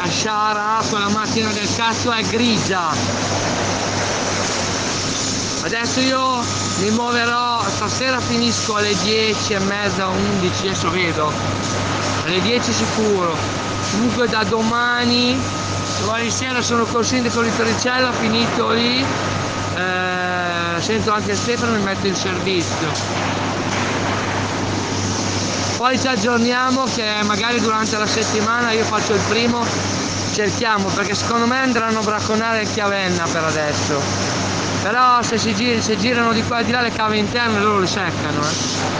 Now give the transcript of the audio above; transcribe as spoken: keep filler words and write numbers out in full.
la Sciara, quella macchina del cazzo è grigia. Adesso io mi muoverò, stasera finisco alle dieci e mezza, undici, adesso vedo, alle dieci sicuro. Comunque da domani, domani sera sono col sindaco di Torricella, finito lì, eh, sento anche Stefano, mi metto in servizio. Poi ci aggiorniamo che magari durante la settimana io faccio il primo, cerchiamo, perché secondo me andranno a bracconare il Chiavenna per adesso. Però se si gir se girano di qua e di là le cave interne loro le seccano. Eh.